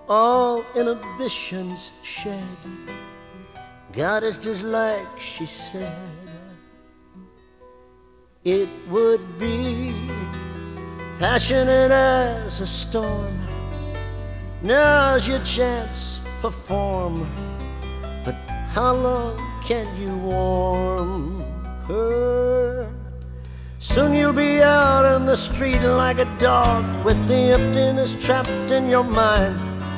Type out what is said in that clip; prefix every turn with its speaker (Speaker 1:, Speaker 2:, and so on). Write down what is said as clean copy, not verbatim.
Speaker 1: all inhibitions shed. God is just like she said. It would be passionate as a storm. Now's your chance, perform. But how long can you warm her? Soon you'll be out in the street like a dog, with the emptiness trapped in your mind.